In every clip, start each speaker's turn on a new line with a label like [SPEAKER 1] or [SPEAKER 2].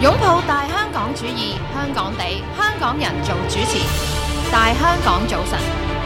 [SPEAKER 1] 擁抱大香港主義，香港地，香港人做主持。大香港早晨，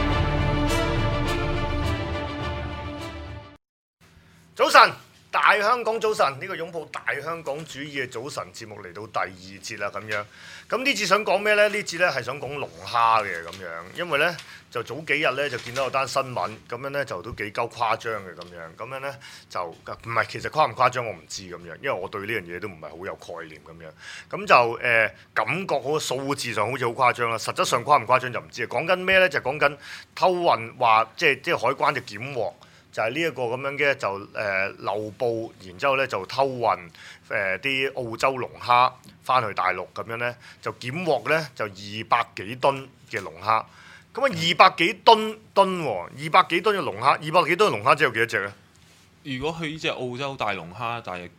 [SPEAKER 2] 早晨，大香港早晨，呢個擁抱大香港主義嘅早晨節目嚟到第二節啦，咁樣。咁呢節想講咩呢？呢節呢係想講龍蝦嘅咁樣，因為呢就早幾日呢就見到有單新聞，咁樣呢就都幾鳩誇張嘅咁樣，咁樣呢就唔係其實誇唔誇張我唔知咁樣，因為我對呢樣嘢都唔係好有概念咁樣，咁就感覺好數字上好似好誇張啦，實質上誇唔誇張就唔知。講緊咩呢？就講緊偷運話，即係海關就檢獲。就係呢一個咁樣嘅就漏報，然之後咧就偷運啲澳洲龍蝦翻去大陸咁樣咧，就檢獲咧就200幾噸嘅龍蝦。咁啊200幾噸喎，200幾噸嘅龍蝦，200幾噸嘅龍蝦即係有幾多隻咧？
[SPEAKER 3] 如果佢呢隻澳洲大龍蝦，大約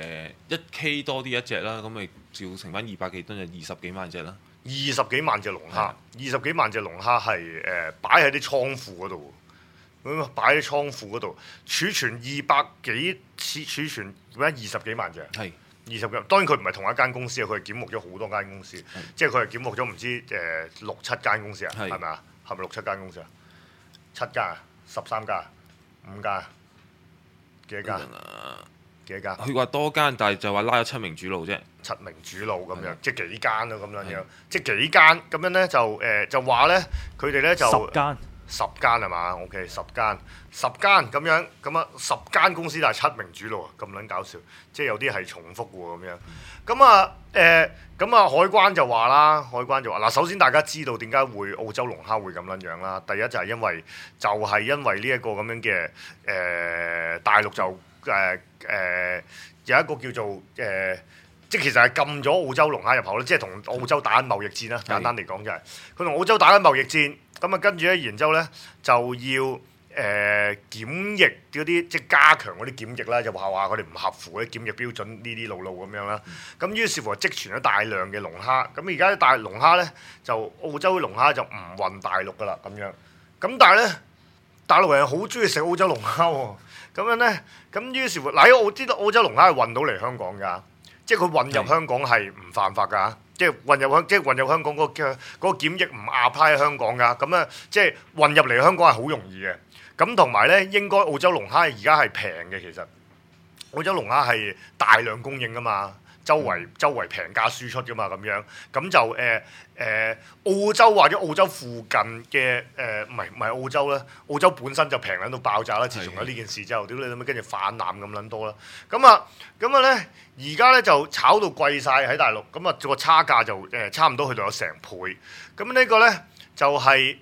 [SPEAKER 3] 1K 多啲一隻啦，咁咪照乘翻200幾噸就20幾萬隻啦。
[SPEAKER 2] 20幾萬隻龍蝦，20幾萬隻龍蝦係擺喺啲倉庫嗰度。咁啊，擺喺倉庫嗰度儲存200幾，儲存20幾萬隻。係20幾，當然佢唔係同一間公司啊，佢係檢獲咗好多間公司，即係佢係檢獲咗唔知6、7間公司啊，係咪啊？係咪6、7間公司啊？7間啊，13間啊，5間啊，幾多間？幾多間？
[SPEAKER 3] 佢話多間，但係就話拉咗7名主腦啫。
[SPEAKER 2] 7名主腦咁樣，即係幾間咯咁樣，即係幾間咁樣咧就話咧，佢哋咧就10間係嘛 ？OK， 10間咁樣，咁啊10間公司但係7名主腦啊，咁撚搞笑，即係有啲係重複喎咁樣。咁啊海關就話啦，嗱，首先大家知道點解會澳洲龍蝦會咁撚樣啦？第一就係因為呢一個咁樣嘅大陸就有一個叫做即係其實係禁咗澳洲龍蝦入口咧，即係同澳洲打緊貿易戰啦。簡單嚟講就係佢同澳洲打緊貿易戰。咁啊，跟住咧，然之後咧就要檢疫嗰啲，即係加強嗰啲檢疫啦，就話佢哋唔合乎啲檢疫標準呢啲路咁樣啦。咁於是乎積存咗大量嘅龍蝦。咁而家啲大龍蝦咧，就澳洲嘅龍蝦就唔運大陸噶啦咁樣。咁但係咧，大陸人好中意食澳洲龍蝦喎。咁樣咧，咁於是乎嗱，我知道澳洲龍蝦係運到嚟香港㗎，即係佢運入香港係唔犯法㗎。即係運入香港嗰個檢疫唔 apply 喺香港㗎，咁啊即係運入嚟香港係好容易嘅。咁同埋咧，應該澳洲龍蝦而家係平嘅，其實澳洲龍蝦係大量供應㗎嘛，周圍平價輸出㗎嘛，咁樣咁就澳洲或者澳洲附近嘅唔係澳洲啦，澳洲本身就平撚到爆炸啦。自從有呢件事之後，屌你諗咩跟住泛濫咁撚多啦。咁啊咧，而家咧就炒到貴晒喺大陸，咁啊個差價就差唔多去到有成倍。咁呢個咧就係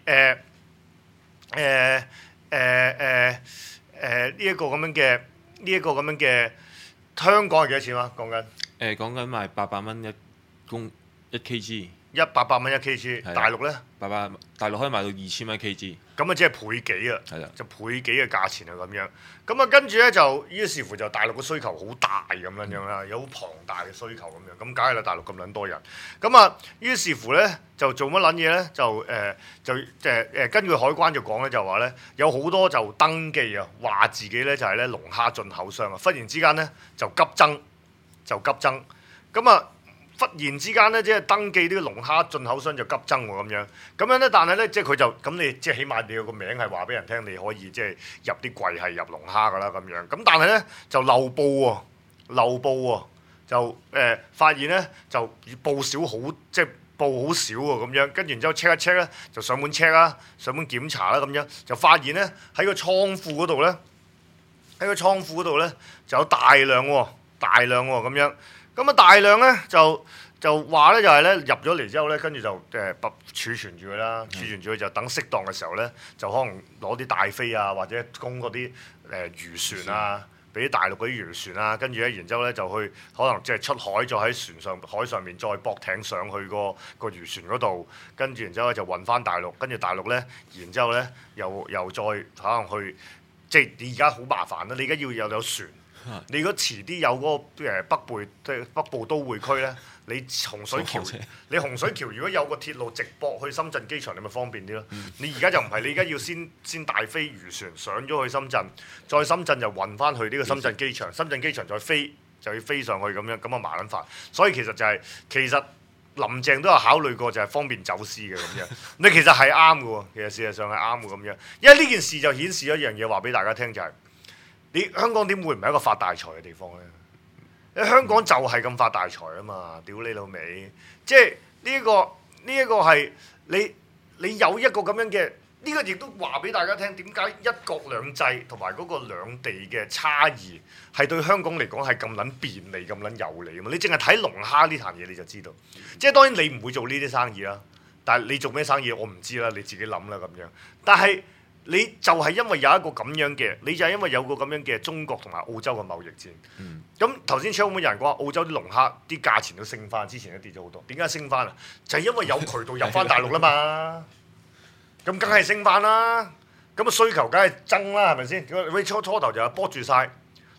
[SPEAKER 2] 呢一個咁樣嘅香港係幾多錢啊？講緊
[SPEAKER 3] 講緊賣800蚊1 kg。
[SPEAKER 2] 100蚊1 kg， 大陸咧
[SPEAKER 3] 大陸可以賣到2000蚊1 kg，
[SPEAKER 2] 咁啊即係倍幾啊，
[SPEAKER 3] 係啦，
[SPEAKER 2] 就倍幾嘅價錢啊咁樣。咁啊跟住咧就於是乎就大陸嘅需求好大咁樣啦，有好龐大嘅需求咁樣。咁梗係啦，大陸咁撚多人，咁啊於是乎咧就做乜撚嘢咧？就根據海關就講咧，就話咧有好多就登記啊，話自己咧就係咧龍蝦進口商啊，忽然之間咧就急增，咁啊。忽然之間咧，即係登記呢個龍蝦進口商就急增喎咁樣咧，但係咧即係佢就咁你即係起碼你有個名係話俾人聽，你可以即係入啲櫃係入龍蝦噶啦咁樣。咁但係咧就漏報喎，就發現咧就報少好，即係報好少喎咁樣。跟住然之後 check 一 check 咧，就上門 check 啦，上門檢查啦咁樣，就發現咧喺個倉庫嗰度咧，就有大量喎咁樣。咁啊大量咧就話咧就係咧入咗嚟之後咧，跟住就儲存住佢啦，儲存住佢就等適當嘅時候咧，就可能攞啲大飛啊，或者供嗰啲漁船啊，俾大陸嗰啲漁船啊，跟住咧然之後咧就去可能即係出海，再喺海上面再駁艇上去個漁船嗰度，跟住然之後咧就運翻大陸，跟住大陸咧，然之後咧又再可能去，即係你而家好麻煩啦，你而家要又有船。你如果遲啲有嗰個北部都會區咧，你洪水橋如果有個鐵路直駁去深圳機場，你咪方便啲咯。你而家就唔係，你而家要先大飛漁船上咗去深圳，再深圳就運翻去呢個深圳機場，深圳機場再飛就要飛上去咁樣，咁啊麻撚煩。所以其實就係、其實林鄭都有考慮過，就係方便走私嘅咁樣。你其實係啱嘅喎，其實事實上係啱嘅咁樣。因為呢件事就顯示一樣嘢話俾大家聽，就係、你香港點會唔係一個發大財嘅地方咧？你香港就係咁發大財啊嘛！屌你老味，即係呢一個係你有一個咁樣嘅。呢個亦都話俾大家聽，點解一國兩制同埋嗰個兩地嘅差異係對香港嚟講係咁撚便利、咁撚有利啊嘛！你淨係睇龍蝦呢壇嘢你就知道，即係當然你唔會做呢啲生意啦，但係你做咩生意我唔知啦，你自己諗啦咁樣。但係你就係因為有一個咁樣嘅，你就係因為有個咁樣嘅中國同埋澳洲嘅貿易戰。咁頭先窗會有人講話澳洲啲龍蝦啲價錢都升翻，之前都跌咗好多。點解升翻啊？就係因為有渠道入翻大陸啦嘛。咁梗係升翻啦，咁啊需求梗係增啦，係咪先？你初頭就係波住晒，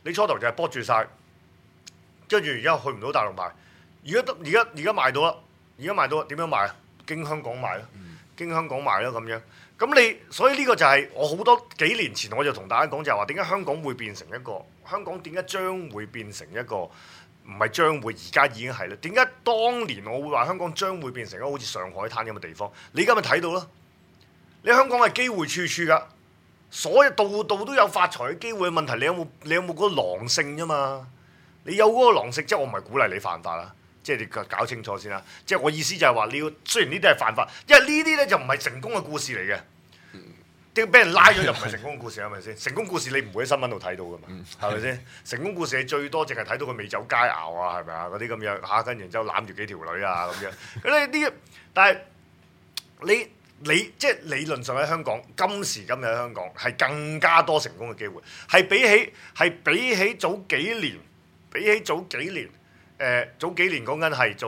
[SPEAKER 2] 跟住而家去唔到大陸賣。而家賣到啦，點樣賣啊？經香港賣咯，咁樣。咁你所以呢個就係我好多幾年前我就同大家講就係話點解香港會變成一個香港點解將會變成一個唔係將會而家已經係啦？點解當年我會話香港將會變成一個好似上海灘咁嘅地方？你而家咪睇到咯。你香港係機會處處㗎，所有度度都有發財嘅機會。問題你有冇嗰個狼性啫嘛？你有嗰個狼性，即係我唔係鼓勵你犯法啦，即係你搞清楚先啦。即係我意思就係話你要，雖然呢啲係犯法，因為呢啲咧就唔係成功嘅故事嚟嘅。點俾人拉咗就唔係成功嘅故事係咪先？成功故事你唔會喺新聞度睇到㗎嘛，係咪先？成功故事你最多淨係睇到佢美酒佳肴啊，係咪啊？嗰啲咁樣嚇，跟住然之後攬住幾條女啊咁樣。咁你啲，但係你即係理論上喺香港，今時今日喺香港係更加多成功嘅機會，係比起早幾年，早幾年講緊係早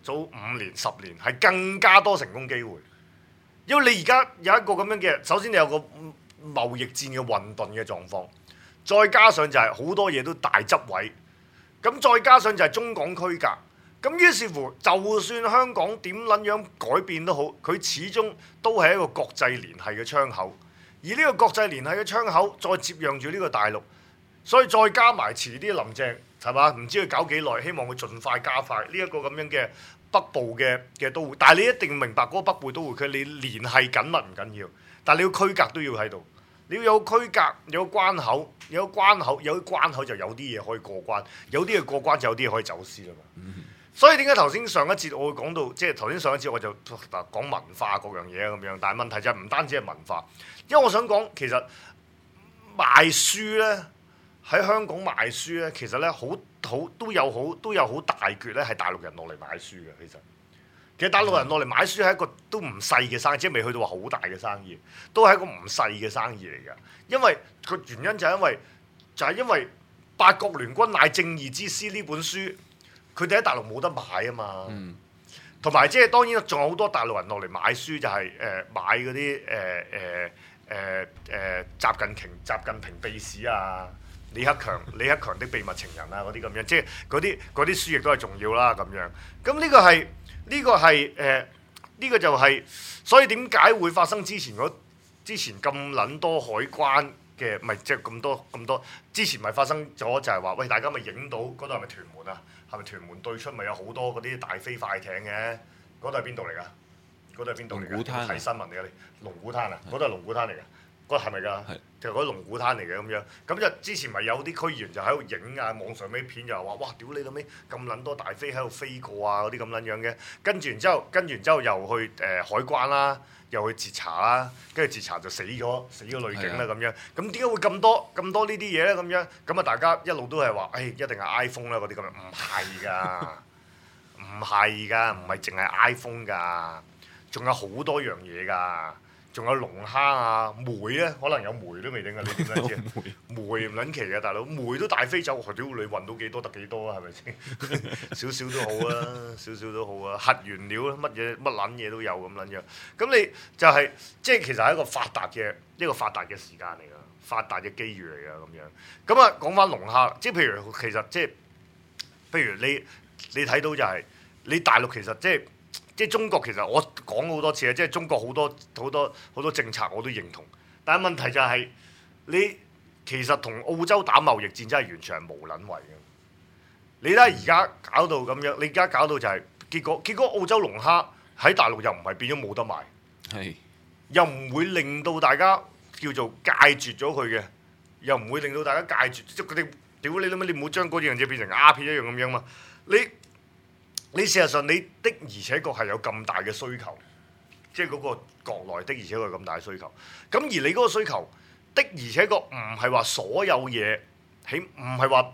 [SPEAKER 2] 5年10年係更加多成功機會，因為你而家有一個咁樣嘅，首先你有個貿易戰嘅混沌嘅狀況，再加上就係好多嘢都大執位，咁再加上就係中港區隔。咁於是乎，就算香港點撚樣改變都好，佢始終都係一個國際聯繫嘅窗口。而呢個國際聯繫嘅窗口，再接壤住呢個大陸，所以再加埋遲啲林鄭係嘛？唔知佢搞幾耐，希望佢盡快加快呢一個咁樣嘅北部嘅都會。但係你一定要明白嗰個北部都會區，你聯繫緊密唔緊要，但係你要區隔都要喺度。你要有區隔，有關口，有關口就有啲嘢可以過關，有啲嘢過關就有啲嘢可以走私啦嘛。所以點解頭先上一節我會講到，即係頭先上一節我就講文化各樣嘢咁樣，但係問題就係唔單止係文化，因為我想講其實賣書咧喺香港賣書咧，其實咧都有好大橛咧係大陸人落嚟買書嘅。其實大陸人落嚟買書係一個都唔細嘅生意，即係未去到話好大嘅生意，都係一個唔細嘅生意嚟㗎。因為個原因就係因為八國聯軍乃正義之師呢本書。佢哋喺大陸冇得買啊嘛，同埋即係當然仲有好多大陸人落嚟買書，就係買嗰啲習近平秘史啊、李克強的秘密情人啊嗰啲咁樣，即係嗰啲書亦都係重要啦咁樣。咁呢個就係，所以點解會發生之前咁撚多海關嘅，唔係即係咁多之前咪發生咗就係話，喂大家咪影到嗰度係咪屯門啊？係咪屯門對出咪有好多嗰啲大飛快艇嘅？嗰度係邊度嚟㗎？
[SPEAKER 3] 龍鼓灘
[SPEAKER 2] 睇新聞嚟㗎，你龍鼓灘啊？嗰度係龍鼓灘嚟㗎，嗰係咪㗎？就係嗰啲龍鼓灘嚟嘅咁樣。咁就之前咪有啲區議員就喺度影啊，網上啲片就話：哇！屌你老味咁撚多大飛喺度飛過啊！嗰啲咁撚樣嘅。跟住然之後又去海關啦，又去截查啦，跟住截查就死咗女警啦咁樣。咁點解會咁多呢啲嘢咧？咁樣咁啊，大家一路都係話：一定係 iPhone 啦嗰啲咁樣。唔係㗎，唔係淨係 iPhone 㗎，仲有好多樣嘢㗎。仲有龍蝦啊，梅咧，可能有梅都未定㗎，你點樣知？梅唔撚奇嘅大佬，梅都大飛走，屌你運到幾多得幾多啊？係咪先？少少都好啊，核原料乜撚嘢都有咁撚樣。咁你就係即係其實係一個發達嘅時間嚟㗎，發達嘅機遇嚟㗎咁樣。咁啊講翻龍蝦，即係譬如其實即係譬如你睇到就係你大陸其實即係中國其實我講好多次啊，即係中國好多政策我都認同，但係問題就係你其實同澳洲打貿易戰真係完全係無撚為嘅。 你睇下而家搞到咁樣，你而家搞到就係、結果澳洲龍蝦喺大陸又唔係變咗冇得賣，
[SPEAKER 3] 係
[SPEAKER 2] 又唔會令到大家叫做戒絕咗佢嘅，又唔會令到大家戒絕，即係佢哋屌你老味，你唔好將嗰樣嘢變成鴉片一樣咁樣嘛。你事實上你的而且確係有咁大嘅需求，即係嗰個國內的而且確有咁大嘅需求。咁而你嗰個需求的而且確唔係話所有嘢，唔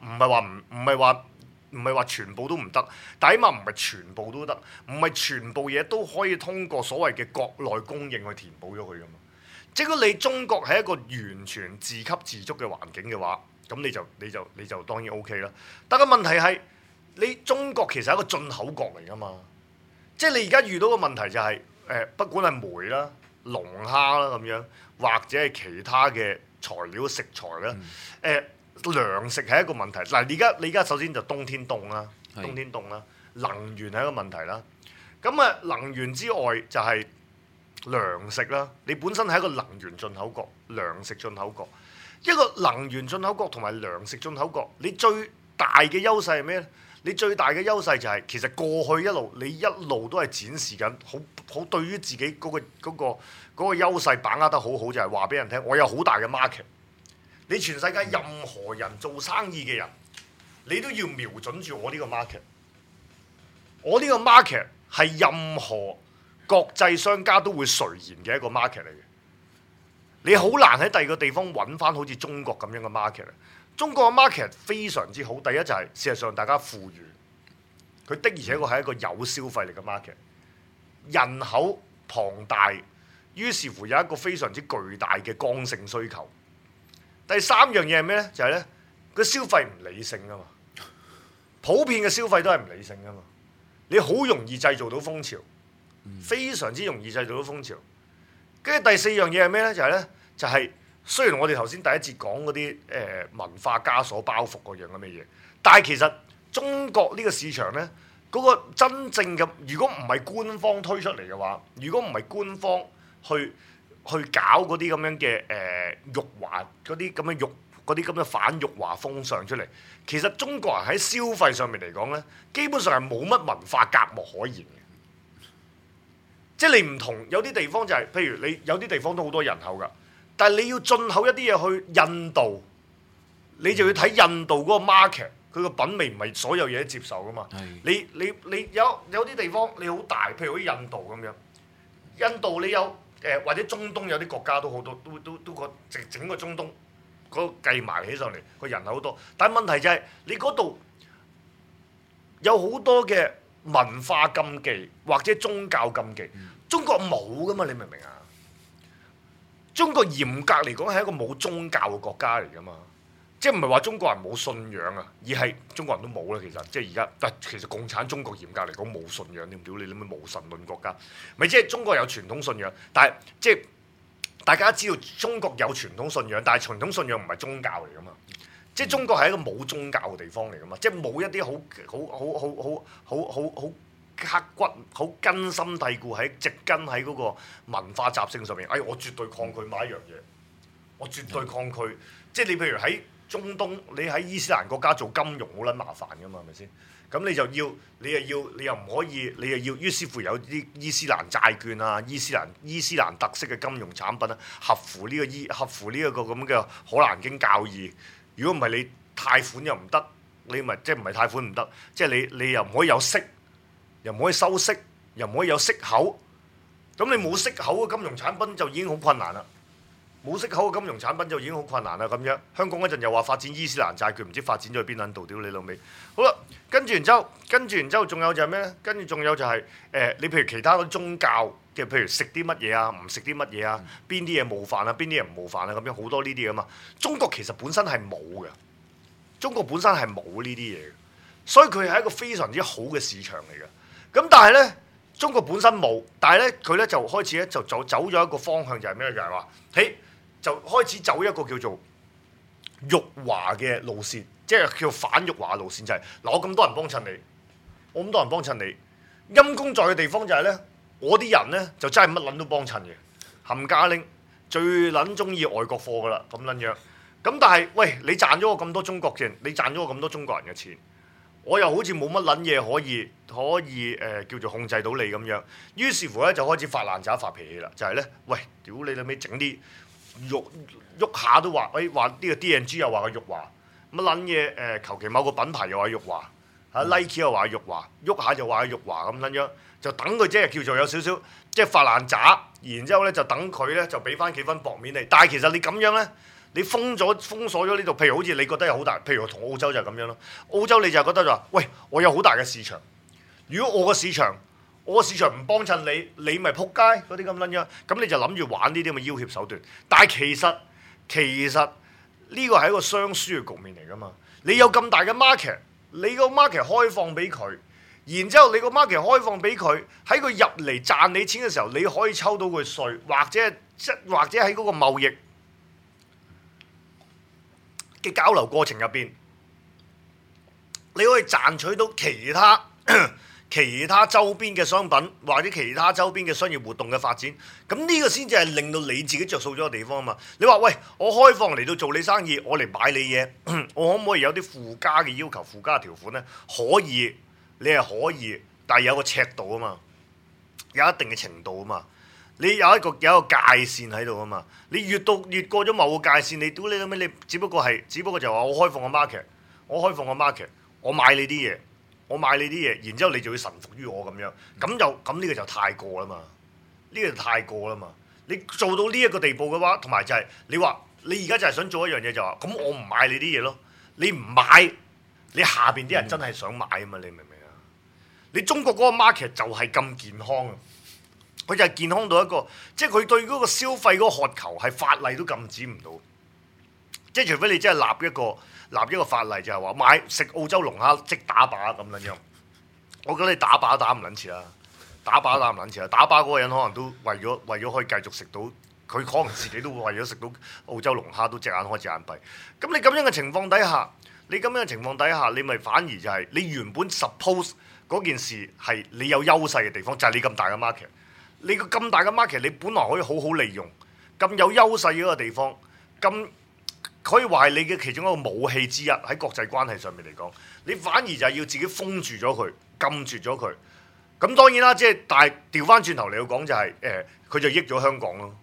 [SPEAKER 2] 係話全部都唔得，但起碼唔係全部都得，唔係全部嘢都可以通過所謂嘅國內供應去填補咗佢噶嘛。即係如果你中國係一個完全自給自足嘅環境嘅話，咁你就當然 OK 啦。但個問題係，你中國其實係一個進口國嚟噶嘛，即係你而家遇到嘅問題就係、不管係煤啦、龍蝦啦咁樣，或者係其他嘅材料食材啦，糧食係一個問題。嗱，你而家首先就冬天凍啦，能源係一個問題啦。咁啊，能源之外就係糧食啦。你本身係一個能源進口國、糧食進口國，一個能源進口國同埋糧食進口國，你最大嘅優勢係咩咧？你最大嘅優勢就係、其實過去你一路都係展示緊好對於自己嗰個優勢把握得好好，就係話俾人聽，我有好大嘅 market。你全世界任何人做生意嘅人，你都要瞄準住我呢個 market。我呢個 market 係任何國際商家都會垂涎嘅一個 market 嚟嘅。你好難喺第二個地方揾翻好似中國咁樣嘅 market。中國嘅 market 非常之好，第一就係、事實上大家富裕，佢的而且確係一個有消費力嘅 market，人口龐大，於是乎有一個非常之巨大嘅剛性需求。第三樣嘢係咩咧？就係咧，個消費唔理性啊嘛，普遍嘅消費都係唔理性啊嘛，你好容易製造到風潮，非常之容易製造到風潮。跟住第四樣嘢係咩咧？就係咧，就係、雖然我哋頭先第一節講嗰啲文化枷鎖包袱嗰樣咁嘅嘢，但係其實中國呢個市場咧，嗰、個真正嘅，如果唔係官方推出嚟嘅話，如果唔係官方去搞嗰啲咁樣嘅辱華嗰啲咁嘅反辱華風尚出嚟，其實中國人喺消費上面嚟講咧，基本上係冇乜文化隔膜可言嘅。即係你唔同有啲地方就係、譬如你有啲地方都好多人口㗎。但係你要進口一啲嘢去印度，你就要睇印度嗰個 market，佢個品味唔係所有嘢都接受噶嘛。你有啲地方你好大，譬如好似印度咁樣，印度你有或者中東有啲國家都好多，都個整個中東嗰個計埋起上嚟個人口好多，但係問題就係、你嗰度有好多嘅文化禁忌或者宗教禁忌，中國冇噶嘛，你明唔明啊？中國嚴格嚟講係一個冇宗教嘅國家嚟噶嘛，即係唔係話中國人冇信仰啊，而係中國人都冇啦。其實即係而家，但其實共產中國嚴格嚟講冇信仰，點屌你諗咩無神論國家？咪即係中國有傳統信仰，但係即係大家知道中國有傳統信仰，但係傳統信仰唔係宗教嚟噶嘛。即係中國係一個冇宗教嘅地方嚟噶嘛，即係冇一啲好刻骨、好根深蒂固喺植根喺嗰個文化習性上面。我絕對抗拒買一樣嘢，我絕對抗拒。即係你譬如喺中東，你喺伊斯蘭國家做金融好撚麻煩噶嘛，係咪先？咁你又唔可以，你又要於是乎有啲伊斯蘭債券啊、伊斯蘭特色嘅金融產品啊，合乎呢一個咁嘅《可蘭經》教義。如果唔係你貸款又唔得，你咪即係唔係貸款唔得，即係你又唔可以有息。又唔可以收息，又唔可以有息口，咁你冇息口嘅金融產品就已經好困難啦。冇息口嘅金融產品就已經好困難啦。咁樣香港嗰陣又話發展伊斯蘭債券，唔知發展咗去邊撚度？屌你老味！好啦，跟住然之後，仲有就係咩咧？跟住仲有就係、你譬如其他嗰啲宗教嘅，譬如食啲乜嘢啊，唔食啲乜嘢啊，邊啲嘢冒犯啊，邊啲嘢唔冒犯啊，咁樣好多呢啲㗎嘛。中國其實本身係冇嘅，中國本身係冇呢啲嘢嘅，所以佢係一個非常之好嘅市場嚟嘅。咁但係咧，中國本身冇，但係咧佢咧就開始咧就走咗一個方向，就係咩？就係話，就開始走一個叫做辱華嘅路線，即係叫反辱華嘅路線，就係嗱，我咁多人幫襯你，我咁多人幫襯你，陰公在嘅地方就係咧，我啲人咧就真係乜撚都幫襯嘅，冚家拎最撚中意外國貨噶啦，咁撚樣。咁但係喂，你賺咗我咁多中國人，你賺咗我咁多中國人嘅錢。 我又好似冇乜撚嘢可以叫做控制到你咁樣，於是乎咧就開始發爛渣發脾氣啦，就係咧，喂，屌你老味整啲喐下都話，話呢個 D&G 又話佢辱華，乜撚嘢求其某個品牌又話辱華，Nike 又話辱華，喐下就話佢辱華咁撚樣，就等佢即係叫做有少少即係發爛渣，然之後咧就等佢咧就俾翻幾分薄面你，但係其實你咁樣咧。你封鎖咗呢度，譬如好似你覺得有好大，譬如同澳洲就係咁樣咯。澳洲你就覺得就話，喂，我有好大嘅市場。如果我個市場唔幫襯你，你咪撲街嗰啲咁撚樣。咁你就諗住玩呢啲咁嘅要挾手段。但係其實呢個係一個雙輸嘅局面嚟㗎嘛。你有咁大嘅 market， 你個 market 開放俾佢，然之後你個 market 開放俾佢，喺佢入嚟賺你錢嘅時候，你可以抽到佢稅，或者喺嗰個貿易嘅交流過程入邊，你可以賺取到其他周邊嘅商品或者其他周邊嘅商業活動嘅發展，咁呢個先至係令到你自己着數咗嘅地方啊嘛！你話喂，我開放嚟到做你生意，我嚟買你嘢，我可唔可以有啲附加嘅要求、附加條款呢？可以，你係可以，但係有個尺度啊嘛，有一定嘅程度啊嘛。你有一個界線喺度啊嘛，你越過咗某個界線，你屌你老味，你只不過就話我開放個 market， 我買你啲嘢，然之後你就要臣服於我咁樣，咁呢個就太過啦嘛，你做到呢一個地步嘅話，同埋就係你話你而家就係想做一樣嘢就話，咁我唔買你啲嘢咯，你唔買，你下邊啲人真係想買啊嘛，你明唔明啊？你中國嗰個 market 就係咁健康啊！佢就係健康到一個，即係佢對嗰個消費嗰個渴求係法例都禁止唔到，即係除非你真係立一個法例，就係話食澳洲龍蝦即打靶咁樣樣。我覺得你打靶打唔撚切啦，打靶嗰個人可能都為咗可以繼續食到，佢可能自己都會為咗食到澳洲龍蝦都隻眼開隻眼閉。咁你咁樣嘅情況底下，你咪反而就係你原本 suppose 嗰件事係你有優勢嘅地方，就係你咁大嘅 market。你個咁大嘅 market， 你本來可以好好利用，咁有優勢嘅一個地方，咁可以話係你嘅其中一個武器之一喺國際關係上面嚟講，你反而就係要自己封住咗佢，禁絕咗佢。咁當然啦，即係但係調翻轉頭嚟講就係佢就益咗香港咯，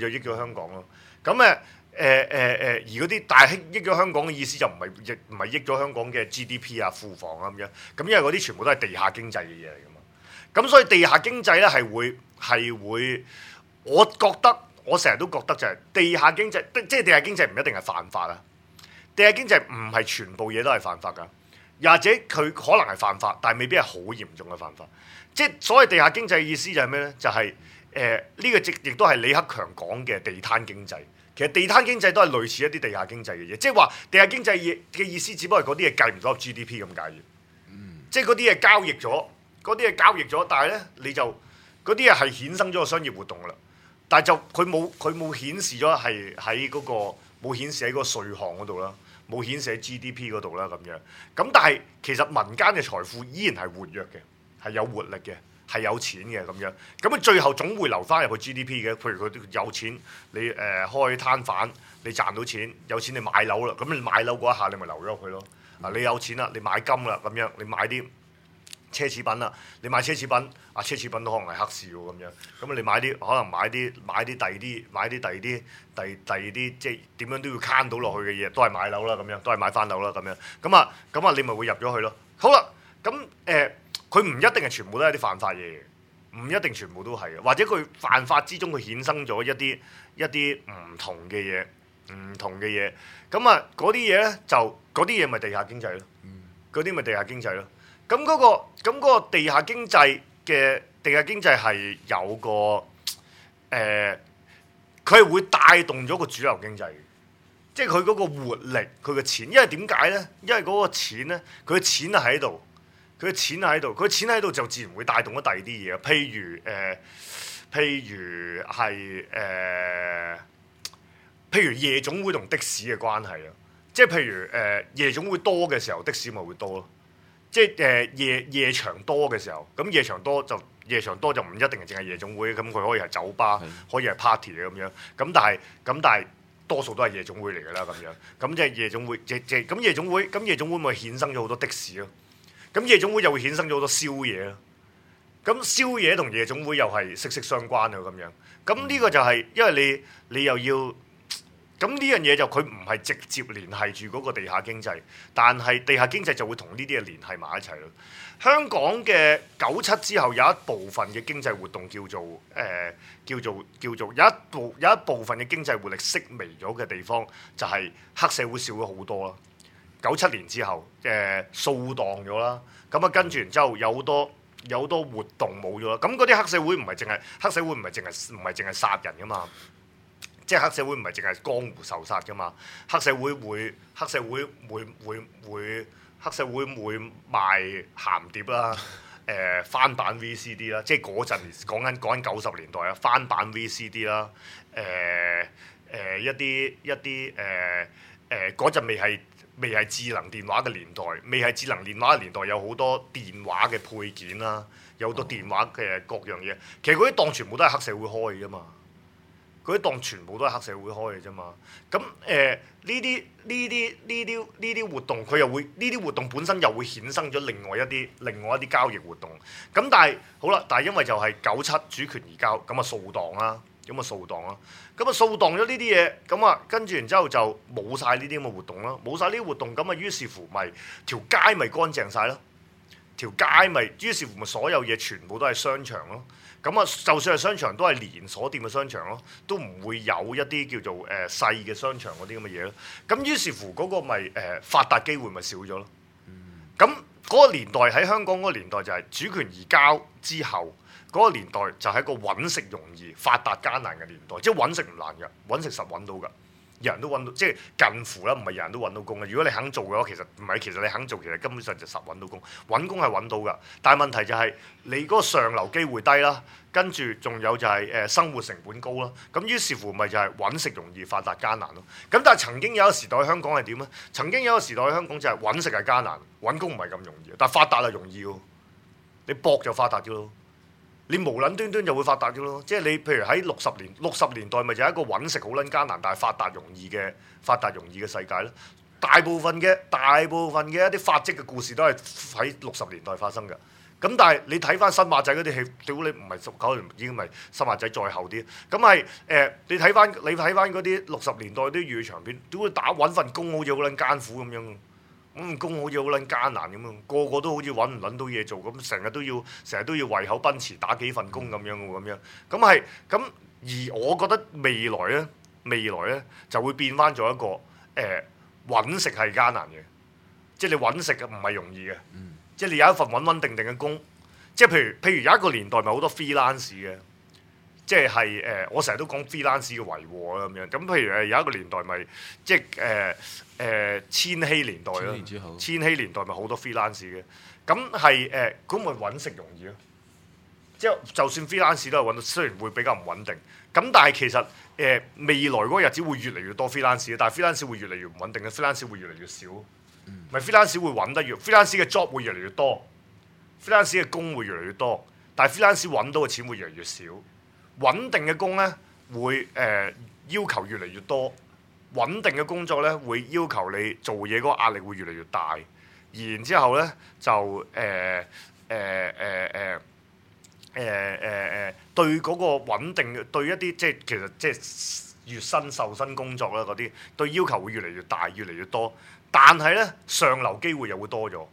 [SPEAKER 2] 咁而嗰啲但係益咗香港嘅意思就唔係益咗香港嘅 GDP 啊、庫房啊咁樣，咁因為嗰啲全部都係地下經濟嘅嘢嚟㗎嘛。咁所以地下經濟咧係會，我成日都覺得就係地下經濟，即係地下經濟唔一定係犯法啊。地下經濟唔係全部嘢都係犯法㗎，又或者佢可能係犯法，但係未必係好嚴重嘅犯法。即係所謂地下經濟嘅意思就係咩咧？就係呢個亦都係李克強講嘅地攤經濟。其實地攤經濟都係類似一啲地下經濟嘅嘢，即係話地下經濟嘅意思，只不過係嗰啲嘢計唔到入 GDP 咁解嘅。即係嗰啲嘢交易咗，但係咧你就嗰啲嘢係衍生咗個商業活動㗎啦。但係就佢冇顯示咗係喺嗰個冇顯示喺嗰個稅項嗰度啦，冇顯示喺 GDP 嗰度啦咁樣。咁但係其實民間嘅財富依然係活躍嘅，係有活力嘅，係有錢嘅咁樣。咁佢最後總會留翻入去 GDP 嘅。譬如佢有錢，你開攤販，你賺到錢，有錢你買樓啦。咁你買樓嗰一下，你咪留咗入去咯。啊，你有錢啦，你買金啦咁樣，你買啲奢侈品啦，你買奢侈品，奢侈品都可能係黑市喎咁樣。咁你可能買啲第二啲，即係點樣都要慳到落去嘅嘢，都係買樓啦咁樣，都係買翻樓啦咁樣。咁啊，你咪會入咗去咯。好啦，咁佢唔一定係全部都係啲犯法嘢，唔一定全部都係嘅，或者佢犯法之中佢衍生咗一啲唔同嘅嘢，咁啊嗰啲嘢咧就嗰啲嘢咪地下經濟咯，嗰啲咪地下經濟咯。咁嗰個地下經濟係有個佢係會帶動咗個主流經濟嘅，即係佢嗰個活力，佢嘅錢。因為點解咧？因為嗰個錢咧，佢嘅錢係喺度，佢嘅錢喺度就自然會帶動咗第二啲嘢。譬如夜總會同的士嘅關係啊，即係譬如夜總會多嘅時候，的士咪會多咯。即係夜場多嘅時候，咁夜場多就唔一定係淨係夜總會，咁佢可以係酒吧，可以係 party 嘅咁樣。咁但係多數都係夜總會嚟㗎啦咁樣。咁即係夜總會，咁夜總會咪衍生咗好多的士咯。 咁夜總會又會衍生咗好多宵夜啦。咁宵夜同夜總會又係息息相關嘅咁樣。咁呢個就係因為你又要咁呢樣嘢就佢唔係直接聯繫住嗰個地下經濟，但係地下經濟就會同呢啲嘢聯繫埋一齊咯。香港嘅97之後有一部分嘅經濟活動叫做有一部分嘅經濟活力式微咗嘅地方，就係黑社會少咗好多啦。97年之後掃蕩咗啦，咁啊跟住然之後有好多活動冇咗啦。咁嗰啲黑社會唔係淨係殺人噶嘛，即係黑社會唔係淨係江湖仇殺噶嘛。黑社會會賣鹹碟啦，翻版 VCD 啦，即係嗰陣講緊90年代啊，翻版 VCD 啦，一啲嗰陣未係智能電話嘅年代，有好多電話嘅配件啦，有好多電話嘅各樣嘢。其實嗰啲檔全部都係黑社會開嘅啫嘛，嗰啲檔全部都係黑社會開嘅啫嘛。咁呢啲活動佢又會呢啲活動本身又會衍生咗另外一啲交易活動。咁但係好啦，但係因為就係97主權移交，咁啊掃蕩啦。咁啊掃蕩咗呢啲嘢，咁啊跟住然之後就冇晒呢啲咁嘅活動啦，冇晒呢啲活動，咁啊於是乎咪條街咪乾淨晒咯，於是乎咪所有嘢全部都係商場咯，咁啊就算係商場都係連鎖店嘅商場咯，都唔會有一啲叫做細嘅商場嗰啲咁嘅嘢咯，咁於是乎嗰個咪發達機會咪少咗咯，咁嗰個年代喺香港嗰個年代就係主權移交之後。嗰個年代就係一個揾食容易、發達艱難嘅年代，即係揾食唔難嘅，揾食實揾到㗎，人人都揾到，即係近乎啦，唔係人人都揾到工嘅。如果你肯做嘅話，其實唔係，其實你肯做，其實根本上就實揾到工，揾工係揾到㗎。但係問題就係你嗰個上流機會低啦，跟住仲有就係生活成本高啦，咁於是乎咪就係揾食容易、發達艱難咯。咁但係曾經有一個時代香港係點咧？曾經有一個時代香港就係揾食係艱難，揾工唔係咁容易，但係發達係容易喎，你搏就發達咗咯。你無撚端端就會發達嘅咯，即係你譬如喺60年代咪就係一個揾食好撚艱難，但係發達容易嘅世界咯。大部分嘅一啲發跡嘅故事都係喺60年代發生嘅。咁但係你睇翻新馬仔嗰啲戲，屌你唔係19年已經咪新馬仔再後啲。咁係你睇翻嗰啲60年代啲粵語長片，屌你揾份工好似好撚艱苦咁樣。工好似好撚艱難咁樣，個個都好似揾唔撚到嘢做，咁成日都要胃口奔馳打幾份工咁樣喎，咁而我覺得未來咧就會變翻咗一個揾食係艱難嘅，即係你揾食唔係容易嘅，即係你有一份穩定嘅工，即係譬如有一個年代咪好多 freelance 嘅。即係我成日都講 freelance 嘅維和啦咁樣，咁譬如有一個年代咪即係千禧年代啦，千禧年代咪好多 freelance 嘅，咁係咁咪揾食容易咯。即係就算 freelance 都係揾到，雖然會比較唔穩定，咁但係其實未來嗰個日子會越嚟越多 freelance 嘅，但係 freelance 會越嚟越唔穩定嘅 freelance 會越嚟越少，咪 freelance 會揾得越 freelance 嘅 job 會越嚟越多 ，freelance 嘅工會越嚟越多，但係 freelance 揾到嘅錢會越嚟越少。穩定嘅工咧會要求越嚟越多，穩定嘅工作咧會要求你做嘢嗰個壓力會越嚟越大，然之後咧就對嗰個穩定對一啲其實即係月薪受薪工作啦嗰啲對要求會越嚟越大越嚟越多，但係咧上流機會又會多咗，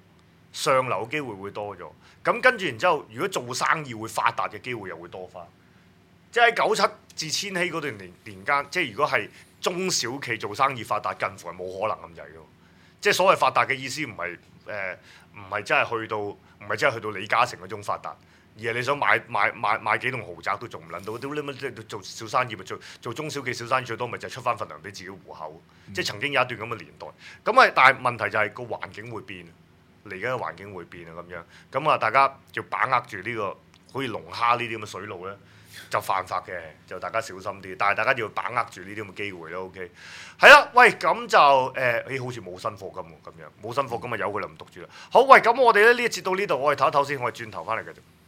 [SPEAKER 2] 咁跟住然之後如果做生意會發達嘅機會又會多返。即係喺97至千禧嗰段年間，即係如果係中小企做生意發達，近乎係冇可能咁滯嘅。即係所謂發達嘅意思唔係真係去到李嘉誠嗰種發達，而係你想買幾棟豪宅都做唔撚到。屌你乜做小生意咪做中小企小生意最多咪就係出翻份糧俾自己戶口。即係曾經有一段咁嘅年代。咁啊，但係問題就係個環境會變，嚟緊嘅環境會變啊咁樣。咁啊，大家要把握住呢個好似龍蝦呢啲咁嘅水路咧。就犯法嘅，就大家小心啲。但係大家要把握住呢啲咁嘅機會咯。OK， 係啦，喂，咁就好似冇新課金喎，咁樣冇新課金咪由佢啦，唔讀住啦。好，喂，咁我哋咧呢一節到呢度，我哋唞一唞先，我哋轉頭翻嚟繼續。